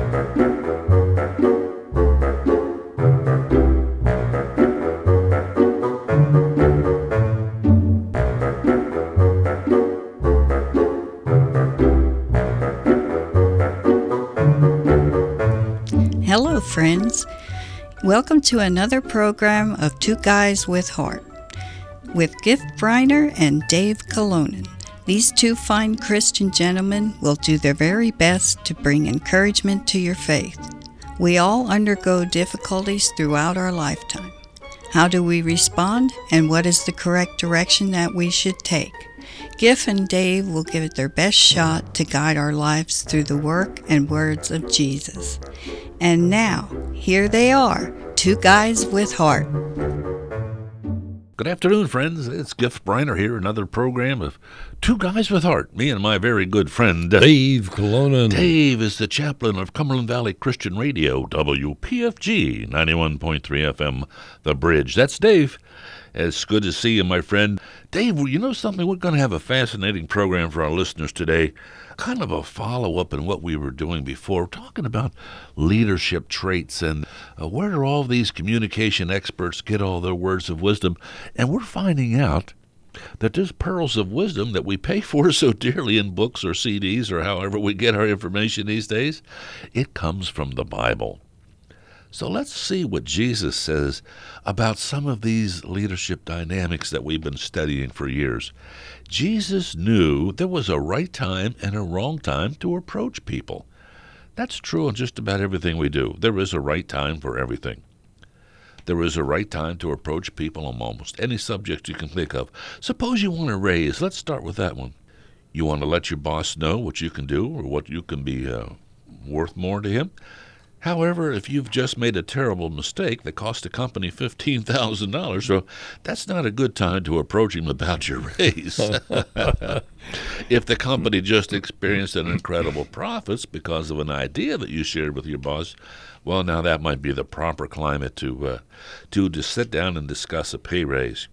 Hello, friends. Welcome to another program of Two Guys with Heart with Gift Briner and Dave Colonen. These two fine Christian gentlemen will do their very best to bring encouragement to your faith. We all undergo difficulties throughout our lifetime. How do we respond, and what is the correct direction that we should take? Giff and Dave will give it their best shot to guide our lives through the work and words of Jesus. And now, here they are, Two Guys with Heart. Good afternoon, friends. It's Gift Briner here, another program of Two Guys with Heart. Me and my very good friend, Dave Colonen. Dave is the chaplain of Cumberland Valley Christian Radio, WPFG 91.3 FM, The Bridge. That's Dave. It's good to see you, my friend. Dave, you know something? We're going to have a fascinating program for our listeners today. Kind of a follow-up in what we were doing before. We're talking about leadership traits and where do all these communication experts get all their words of wisdom. And we're finding out that there's pearls of wisdom that we pay for so dearly in books or CDs or however we get our information these days. It comes from the Bible. So let's see what Jesus says about some of these leadership dynamics that we've been studying for years. Jesus knew there was a right time and a wrong time to approach people. That's true in just about everything we do. There is a right time for everything. There is a right time to approach people on almost any subject you can think of. Suppose you want to raise. Let's start with that one. You want to let your boss know what you can do or what you can be worth more to him. However, if you've just made a terrible mistake that cost the company $15,000, so that's not a good time to approach him about your raise. If the company just experienced an incredible profits because of an idea that you shared with your boss, well, now that might be the proper climate to sit down and discuss a pay raise.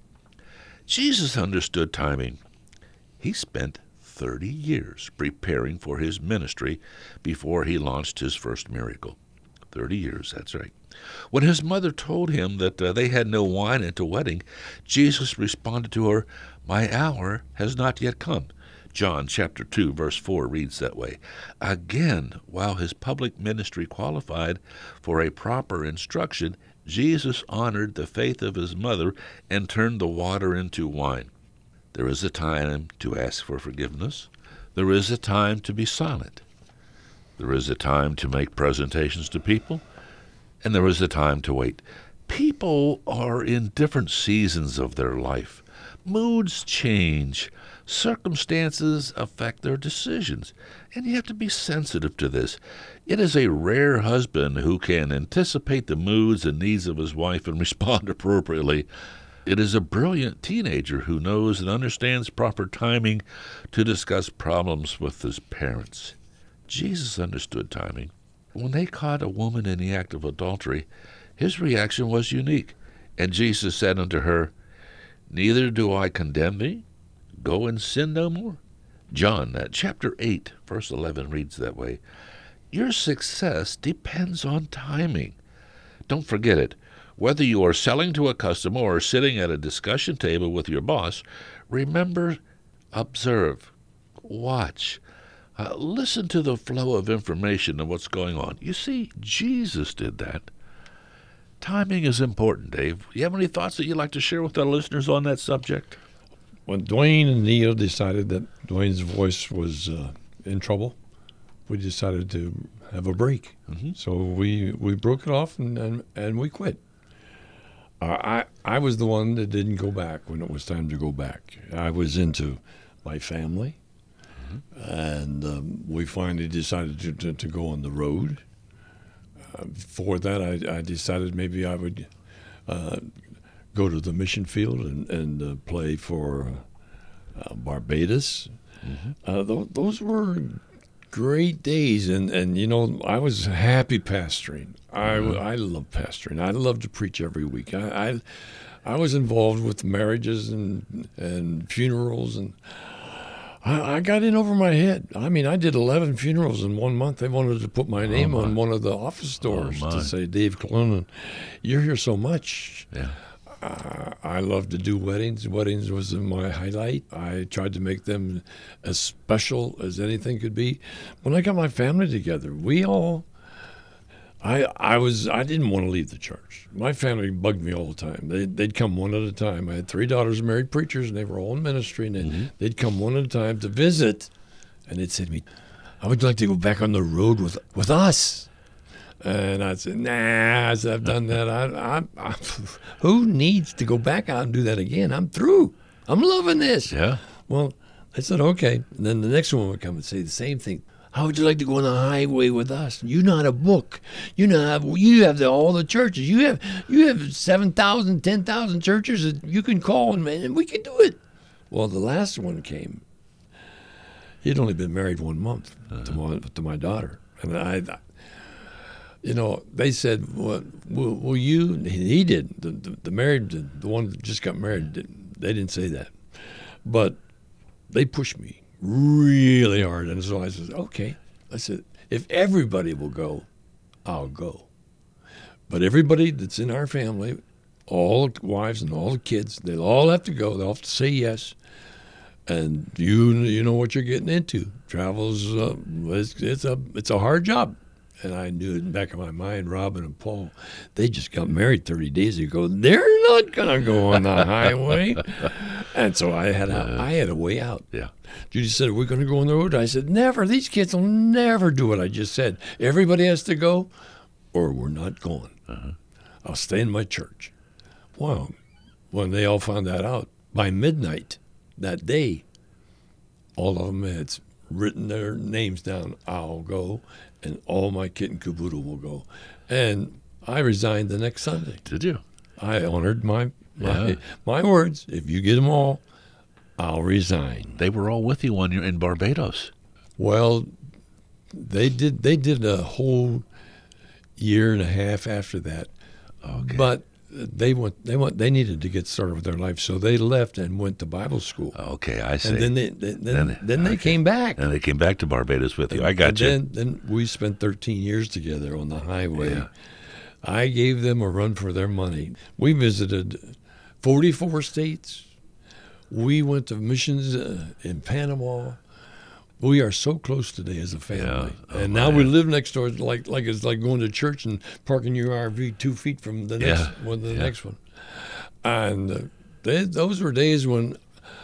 Jesus understood timing. He spent 30 years preparing for his ministry before he launched his first miracle. 30 years, that's right. When his mother told him that they had no wine at the wedding, Jesus responded to her, "My hour has not yet come." John chapter 2, verse 4 reads that way. Again, while his public ministry qualified for a proper instruction, Jesus honored the faith of his mother and turned the water into wine. There is a time to ask for forgiveness. There is a time to be silent. There is a time to make presentations to people, and there is a time to wait. People are in different seasons of their life. Moods change. Circumstances affect their decisions, and you have to be sensitive to this. It is a rare husband who can anticipate the moods and needs of his wife and respond appropriately. It is a brilliant teenager who knows and understands proper timing to discuss problems with his parents. Jesus understood timing. When they caught a woman in the act of adultery, his reaction was unique. And Jesus said unto her, "Neither do I condemn thee. Go and sin no more." John chapter 8, verse 11 reads that way. Your success depends on timing. Don't forget it. Whether you are selling to a customer or sitting at a discussion table with your boss, remember, observe, watch. Listen to the flow of information and what's going on. You see, Jesus did that. Timing is important, Dave. You have any thoughts that you'd like to share with our listeners on that subject? When Dwayne and Neil decided that Dwayne's voice was in trouble, we decided to have a break. Mm-hmm. So we broke it off and we quit. I was the one that didn't go back when it was time to go back. I was into my family. And we finally decided to go on the road. For that, I decided maybe I would go to the mission field and play for Barbados. Mm-hmm. Those were great days, and you know, I was happy pastoring. I love pastoring. I love to preach every week. I was involved with marriages and funerals and. I got in over my head. I mean, I did 11 funerals in 1 month. They wanted to put my name on one of the office doors to say, Dave Colonen, you're here so much. Yeah. I love to do weddings. Weddings was my highlight. I tried to make them as special as anything could be. When I got my family together, I didn't want to leave the church. My family bugged me all the time. They'd come one at a time. I had 3 daughters, married preachers, and they were all in ministry. And they'd come one at a time to visit, and they'd say to me, "I would like to go back on the road with us." And I'd say, "Nah, I've done that. Who needs to go back out and do that again? I'm through. I'm loving this." Yeah. Well, I said, "Okay." And then the next one would come and say the same thing. "How would you like to go on the highway with us? You know how to book. You have all the churches. You have 7,000, 10,000 churches that you can call and we can do it." Well, the last one came. He'd only been married 1 month to my daughter, and they said, "Well, will you?" He did. The one that just got married, they didn't say that, but they pushed me really hard, and so I said, "Okay." I said, "If everybody will go, I'll go. But everybody that's in our family, all the wives and all the kids, they'll all have to go. They'll have to say yes. And you know what you're getting into. Travel's it's a hard job." And I knew in the back of my mind, Robin and Paul, they just got married 30 days ago. They're not gonna go on the highway. And so I had a way out. Yeah. Judy said, "Are we going to go on the road?" I said, "Never. These kids will never do what I just said. Everybody has to go, or we're not going. I'll stay in my church." Well, when they all found that out, by midnight that day, all of them had written their names down. "I'll go, and all my kit and caboodle will go." And I resigned the next Sunday. Did you? I honored my words. If you get them all, I'll resign. They were all with you when you're in Barbados. Well, they did a whole year and a half after that. Okay. But they needed to get started with their life, so they left and went to Bible school. Okay, I see. And then they came back. And they came back to Barbados with you. I got you. Then we spent 13 years together on the highway. Yeah. I gave them a run for their money. We visited 44 states. We went to missions in Panama. We are so close today as a family. Yeah. Oh, and now we live next door, like it's like going to church and parking your RV 2 feet from the next one. And those were days when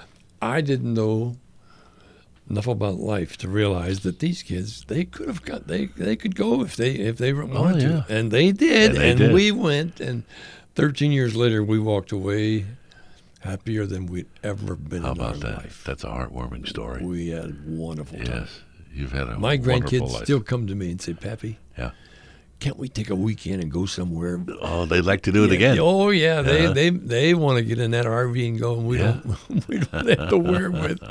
I didn't know enough about life to realize that these kids, they could go if they wanted to, and they did, and we went. And 13 years later, we walked away happier than we'd ever been in our life. That's a heartwarming story. We had a wonderful time. Yes, you've had a My wonderful grandkids life. still come to me and say, "Pappy, Yeah. can't we take a weekend and go somewhere?" Oh, they'd like to do it again. Oh yeah, they want to get in that RV and go, and we don't have to wear with.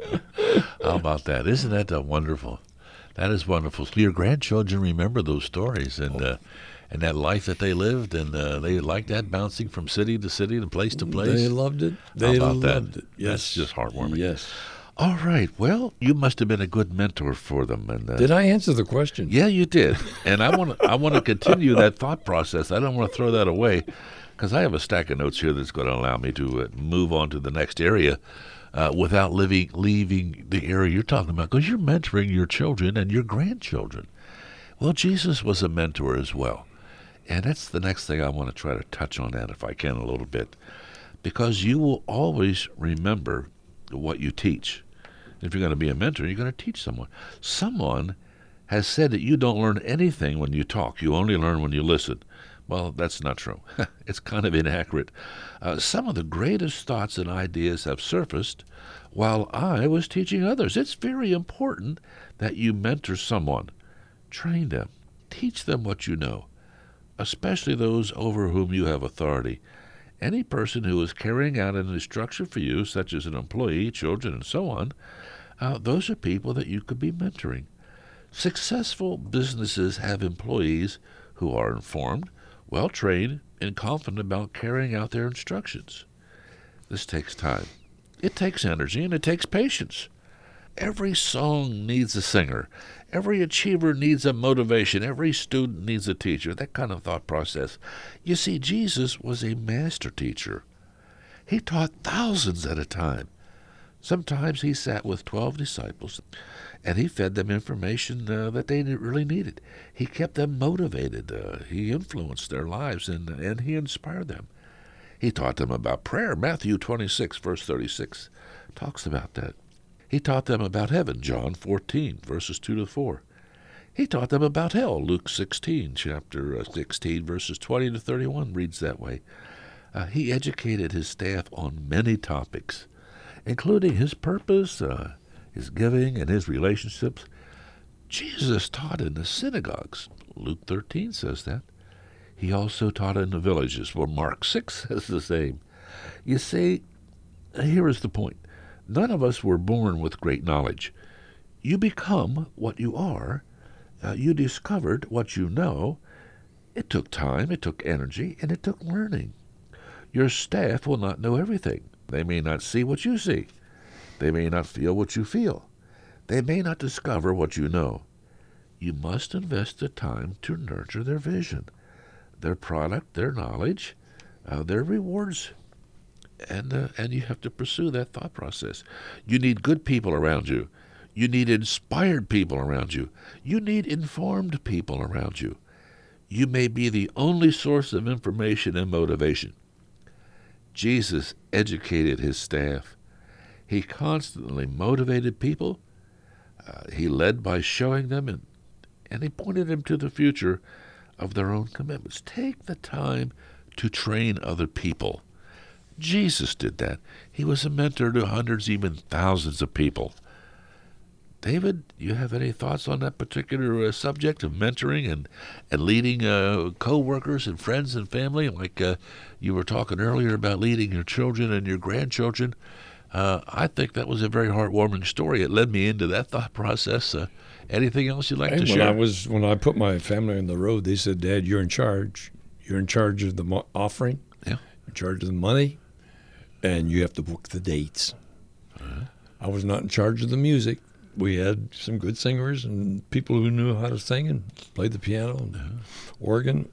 How about that? Isn't that wonderful? That is wonderful. So your grandchildren remember those stories and that life that they lived, and they like that, bouncing from city to city and place to place. They loved it. How about loved that? it. Yes. That's just heartwarming. Yes. All right. Well, you must have been a good mentor for them. And did I answer the question? Yeah, you did. And I want to continue that thought process. I don't want to throw that away, because I have a stack of notes here that's going to allow me to move on to the next area without leaving the area you're talking about, because you're mentoring your children and your grandchildren. Well, Jesus was a mentor as well. And that's the next thing I want to try to touch on that, if I can, a little bit, because you will always remember what you teach. If you're going to be a mentor, you're going to teach someone. Someone has said that you don't learn anything when you talk. You only learn when you listen. Well, that's not true. It's kind of inaccurate. Some of the greatest thoughts and ideas have surfaced while I was teaching others. It's very important that you mentor someone. Train them. Teach them what you know, especially those over whom you have authority. Any person who is carrying out an instruction for you, such as an employee, children, and so on, those are people that you could be mentoring. Successful businesses have employees who are informed, well-trained, and confident about carrying out their instructions. This takes time. It takes energy, and it takes patience. Every song needs a singer. Every achiever needs a motivation. Every student needs a teacher. That kind of thought process. You see, Jesus was a master teacher. He taught thousands at a time. Sometimes he sat with 12 disciples, and he fed them information that they really needed. He kept them motivated. He influenced their lives, and he inspired them. He taught them about prayer. Matthew 26, verse 36 talks about that. He taught them about heaven, John 14, verses 2 to 4. He taught them about hell, Luke 16, chapter 16, verses 20 to 31 reads that way. He educated his staff on many topics, including his purpose, his giving, and his relationships. Jesus taught in the synagogues. Luke 13 says that. He also taught in the villages, where Mark 6 says the same. You see, here is the point. None of us were born with great knowledge. You become what you are. You discovered what you know. It took time, it took energy, and it took learning. Your staff will not know everything. They may not see what you see. They may not feel what you feel. They may not discover what you know. You must invest the time to nurture their vision, their product, their knowledge, their rewards. And you have to pursue that thought process. You need good people around you. You need inspired people around you. You need informed people around you. You may be the only source of information and motivation. Jesus educated his staff. He constantly motivated people. He led by showing them, and he pointed them to the future of their own commitments. Take the time to train other people. Jesus did that. He was a mentor to hundreds, even thousands of people. David, you have any thoughts on that particular subject of mentoring and leading co-workers and friends and family? Like you were talking earlier about leading your children and your grandchildren. I think that was a very heartwarming story. It led me into that thought process. Anything else you'd like to share? When I put my family on the road, they said, "Dad, you're in charge. You're in charge of the offering. Yeah. You're in charge of the money, and you have to book the dates." I was not in charge of the music. We had some good singers and people who knew how to sing and played the piano and organ.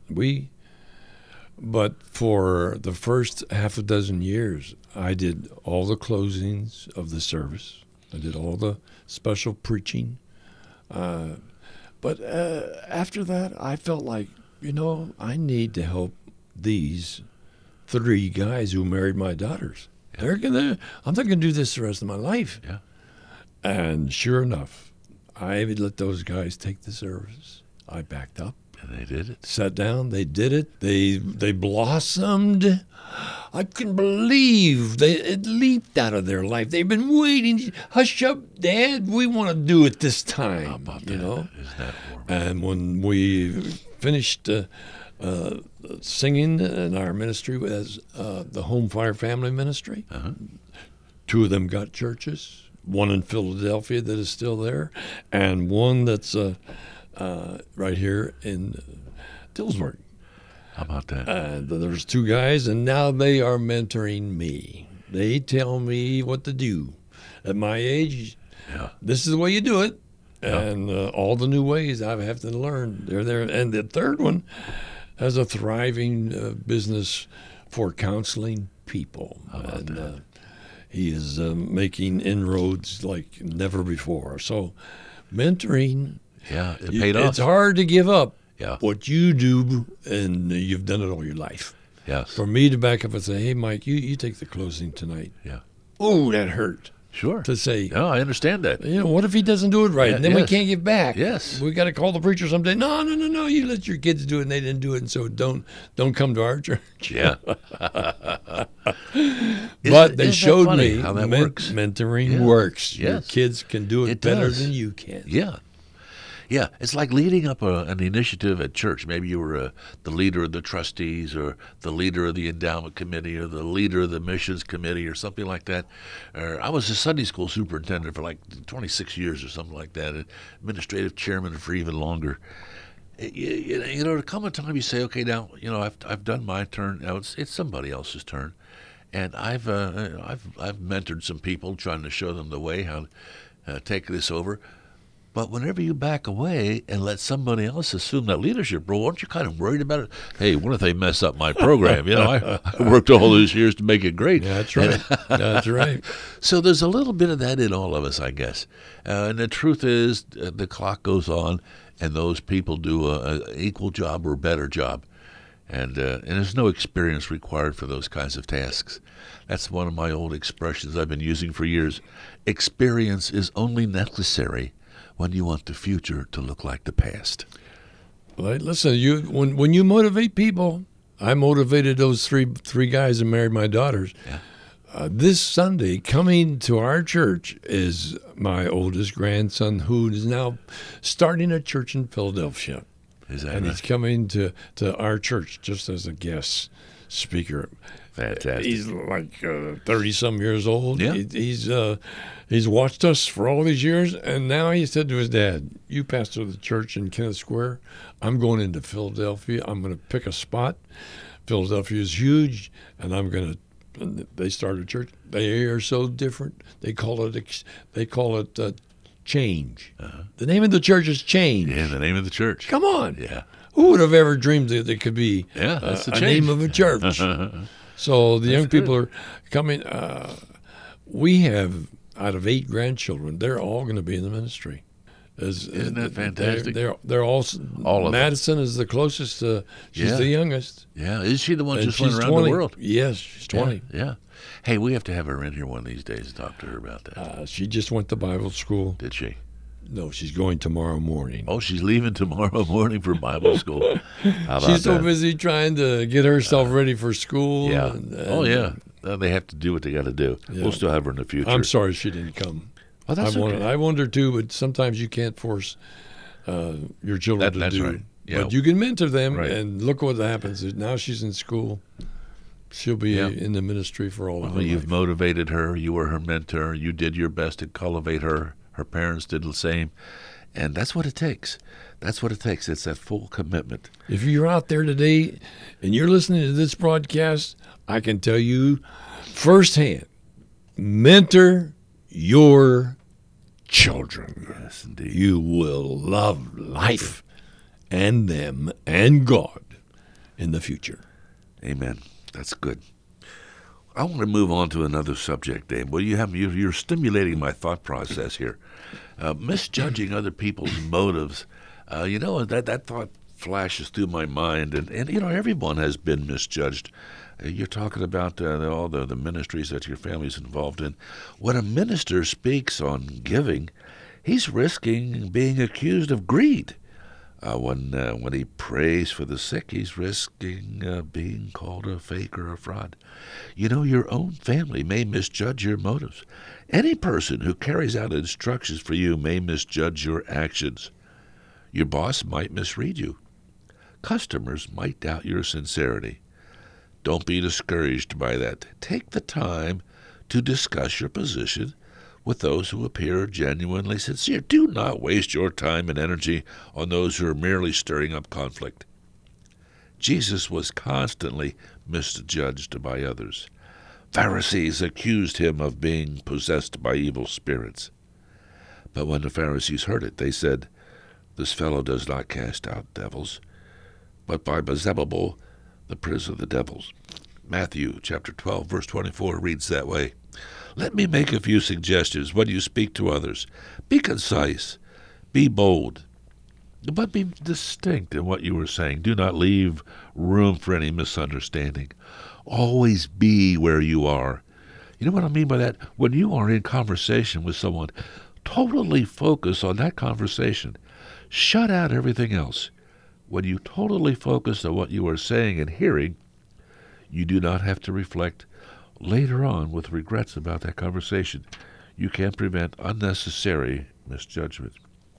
But for the first half a dozen years, I did all the closings of the service. I did all the special preaching. But after that, I felt like, I need to help these 3 guys who married my daughters. Yeah. I'm not going to do this the rest of my life. Yeah. And sure enough, I let those guys take the service. I backed up. And they did it. Sat down. They did it. They blossomed. I couldn't believe it leaped out of their life. They've been waiting. Hush up, Dad. We want to do it this time. How about that? Isn't that warm? And when we finished singing in our ministry as the Home Fire Family Ministry, 2 of them got churches. One in Philadelphia that is still there, and one that's right here in Dillsburg. How about that? There's 2 guys, and now they are mentoring me. They tell me what to do. At my age, this is the way you do it, and all the new ways I have to learn. They're there. And the third one has a thriving business for counseling people. How about that? He is making inroads like never before. So mentoring, it paid off. It's hard to give up Yeah. what you do, and you've done it all your life. Yes. For me to back up and say, "Hey, Mike, you take the closing tonight." Yeah. Oh, that hurt. Sure. To say, No, I understand that. what if he doesn't do it right? Yeah, And then we yes. can't give back. Yes. We got to call the preacher someday. No. You let your kids do it, and they didn't do it, and so don't come to our church. Yeah. But they isn't that showed funny me how that works. mentoring Yeah. works. Your Yes. kids can do it better does. than you can. Yeah. Yeah, it's like leading up an initiative at church. Maybe you were the leader of the trustees or the leader of the endowment committee or the leader of the missions committee or something like that. Or I was a Sunday school superintendent for like 26 years or something like that, administrative chairman for even longer. To come a time you say, okay, now, I've done my turn. Now it's somebody else's turn. And I've mentored some people, trying to show them the way how take this over. But whenever you back away and let somebody else assume that leadership role, aren't you kind of worried about it? Hey, what if they mess up my program? I worked all those years to make it great. Yeah, that's right. That's right. So there's a little bit of that in all of us, I guess. And the truth is, the clock goes on, and those people do an equal job or better job. And there's no experience required for those kinds of tasks. That's one of my old expressions I've been using for years. Experience is only necessary when you want the future to look like the past. Well, listen, when you motivate people, I motivated those three guys that married my daughters. Yeah. This Sunday, coming to our church is my oldest grandson, who is now starting a church in Philadelphia. Is that and right? he's coming to our church just as a guest speaker. Fantastic. He's like 30-some years old. Yeah. He's watched us for all these years, and now he said to his dad, "You pastor the church in Kenneth Square. I'm going into Philadelphia. I'm going to pick a spot. Philadelphia is huge, and I'm going to." They started a church. They are so different. They call it Change. Uh-huh. The name of the church is Change. Yeah, the name of the church. Come on. Yeah. Who would have ever dreamed that there could be That's the a change. name of a church? So the young people are coming. We have, out of 8 grandchildren, they're all going to be in the ministry. Isn't that fantastic? They're all of Madison is the closest. She's Yeah. the youngest. Yeah. Is she the one And just went she's around 20. the world? Yes, she's 20. Yeah. Hey, we have to have her in here one of these days to talk to her about that. She just went to Bible school. Did she? No, she's going tomorrow morning. Oh, she's leaving tomorrow morning for Bible school. How about She's so that? busy trying to get herself ready for school. Yeah. and- Yeah. They have to do what they got to do. Yeah. We'll still have her in the future. I'm sorry she didn't come. Oh, that's okay. I wonder too, but sometimes you can't force your children to That's do. right. Yeah. But you can mentor them, Right. and look what happens. Now she's in school. She'll be Yeah. in the ministry for all of her Well, you've life. motivated her. You were her mentor. You did your best to cultivate her. Her parents did the same. And that's what it takes. That's what it takes. It's that full commitment. If you're out there today and you're listening to this broadcast, I can tell you firsthand, mentor your children. Yes, indeed. You will love life and them and God in the future. Amen. That's good. I want to move on to another subject, Dave. Well, you're stimulating my thought process here. Misjudging other people's motives. That thought flashes through my mind, and everyone has been misjudged. You're talking about all the ministries that your family's involved in. When a minister speaks on giving, he's risking being accused of greed. When he prays for the sick, he's risking being called a fake or a fraud. Your own family may misjudge your motives. Any person who carries out instructions for you may misjudge your actions. Your boss might misread you. Customers might doubt your sincerity. Don't be discouraged by that. Take the time to discuss your position with those who appear genuinely sincere. Do not waste your time and energy on those who are merely stirring up conflict. Jesus was constantly misjudged by others. Pharisees accused him of being possessed by evil spirits. But when the Pharisees heard it, they said, "This fellow does not cast out devils, but by Beelzebul, the prince of the devils." Matthew chapter 12, verse 24 reads that way. Let me make a few suggestions when you speak to others. Be concise. Be bold. But be distinct in what you are saying. Do not leave room for any misunderstanding. Always be where you are. You know what I mean by that? When you are in conversation with someone, totally focus on that conversation. Shut out everything else. When you totally focus on what you are saying and hearing, you do not have to reflect later on with regrets about that conversation. You can prevent unnecessary misjudgment.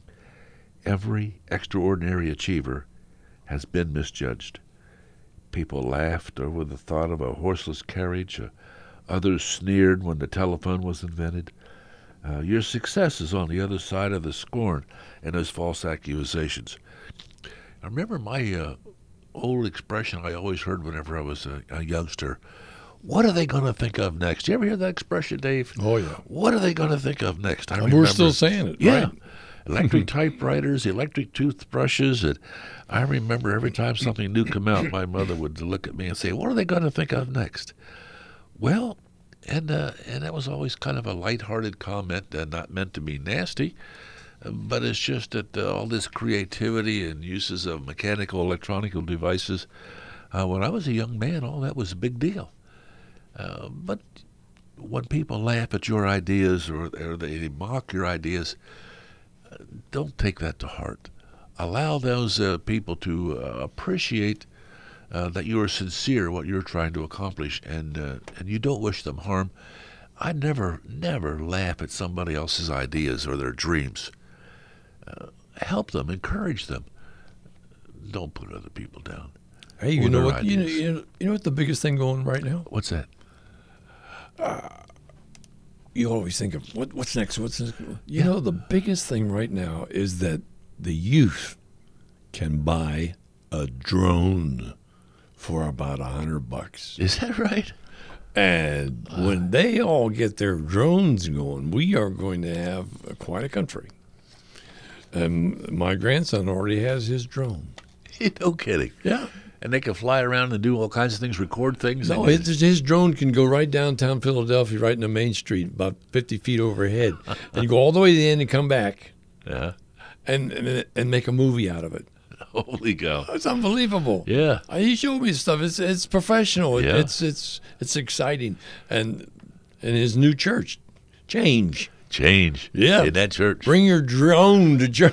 Every extraordinary achiever has been misjudged. People laughed over the thought of a horseless carriage. Others sneered when the telephone was invented. Your success is on the other side of the scorn and those false accusations. I remember my old expression I always heard whenever I was a youngster what are they going to think of next? You ever hear that expression, Dave? Oh, yeah. What are they going to think of next? And we're still saying it, yeah. right? Electric typewriters, electric toothbrushes. And I remember every time something new came out, my mother would look at me and say, what are they going to think of next? Well, and that was always kind of a lighthearted comment, not meant to be nasty, but it's just that all this creativity and uses of mechanical, electronic devices, when I was a young man, all that was a big deal. But when people laugh at your ideas or they mock your ideas, don't take that to heart. Allow those people to appreciate that you are sincere what you're trying to accomplish, and you don't wish them harm. I never laugh at somebody else's ideas or their dreams. Help them, encourage them. Don't put other people down. Hey, you know what? You know what the biggest thing going right now? What's that? You always think of what's next. What's next? You know, the biggest thing right now is that the youth can buy a drone for about $100. Is that right? And when they all get their drones going, we are going to have quite a country. And my grandson already has his drone. No kidding. Yeah. And they can fly around and do all kinds of things, record things. No, his drone can go right downtown Philadelphia, right in the main street, about 50 feet overhead, and you go all the way to the end and come back. Yeah. And make a movie out of it. Holy cow! It's unbelievable. Yeah. He showed me stuff. It's professional. Yeah. It's exciting. And his new church, change. Yeah. In that church. Bring your drone to church.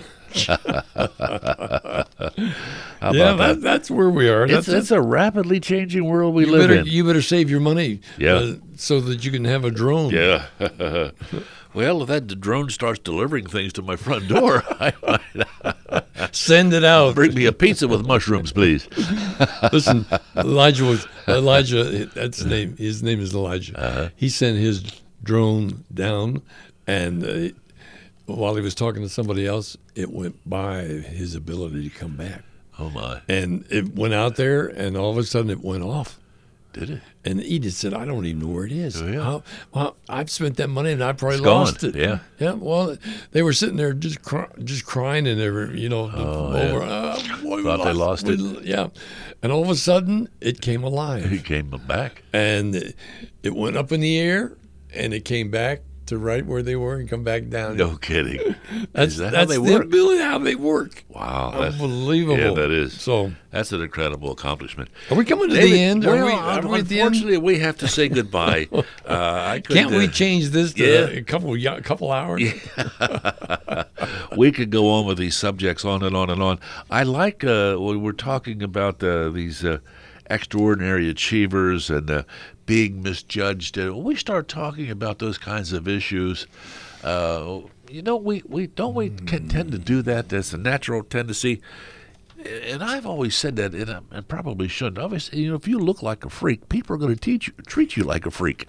That's where we are. It's a rapidly changing world we live in. You better save your money, yeah, so that you can have a drone. Yeah. Well, if that drone starts delivering things to my front door, I might send it out. Bring me a pizza with mushrooms, please. Listen, Elijah. That's his name. His name is Elijah. Uh-huh. He sent his drone down, and while he was talking to somebody else, it went by his ability to come back. Oh, my. And it went out there, and all of a sudden it went off. Did it? And Edith said, I don't even know where it is. Oh, yeah. Well, I've spent that money, and I probably It's lost gone. it. Yeah. Yeah, well, they were sitting there just crying, and they were, boy, Thought they lost it. Yeah. And all of a sudden, it came alive. He came back. And it went up in the air, and it came back to right where they were and come back down. No kidding. That's how they work? How they work. Wow. Unbelievable. Yeah, that is. So that's an incredible accomplishment. Are we coming to David, the end? Well, Are we at the end? unfortunately, we have to say goodbye. Can't we change this to a couple hours? Yeah. We could go on with these subjects on and on and on. I like when we're talking about these extraordinary achievers and being misjudged. When we start talking about those kinds of issues, we can tend to do that. That's a natural tendency. And I've always said that, and I probably shouldn't. Obviously, if you look like a freak, people are going to treat you like a freak.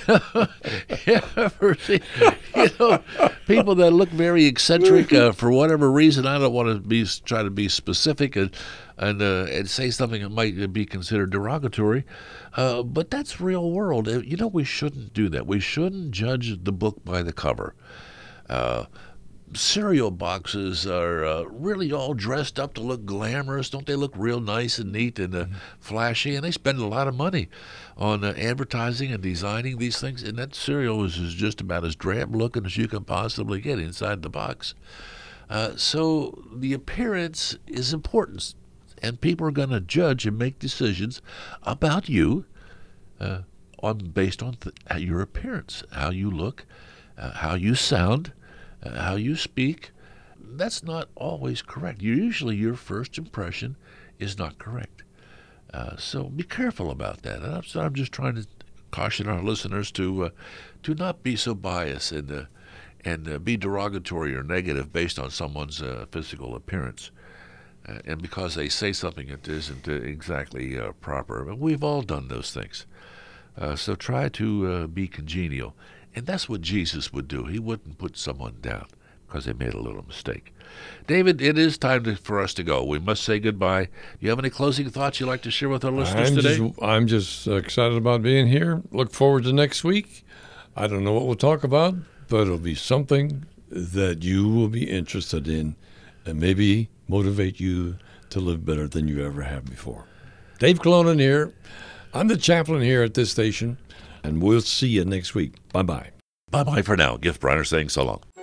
People that look very eccentric for whatever reason. I don't want to try to be specific and say something that might be considered derogatory, but that's real world. We shouldn't do that. We shouldn't judge the book by the cover. Cereal boxes are really all dressed up to look glamorous. Don't they look real nice and neat and flashy? And they spend a lot of money on advertising and designing these things. And that cereal is just about as drab looking as you can possibly get inside the box. So the appearance is important. And people are going to judge and make decisions about you based on your appearance, how you look, how you sound, how you speak. That's not always correct. Usually your first impression is not correct. So be careful about that. And I'm just trying to caution our listeners to not be so biased and be derogatory or negative based on someone's physical appearance. And because they say something that isn't exactly proper. But we've all done those things. So try to be congenial. And that's what Jesus would do. He wouldn't put someone down because they made a little mistake. David, it is time for us to go. We must say goodbye. Do you have any closing thoughts you'd like to share with our listeners today? I'm just excited about being here. Look forward to next week. I don't know what we'll talk about, but it'll be something that you will be interested in and maybe motivate you to live better than you ever have before. Dave Colonen here. I'm the chaplain here at this station, and we'll see you next week. Bye-bye. Bye-bye for now. Gift Briner saying so long.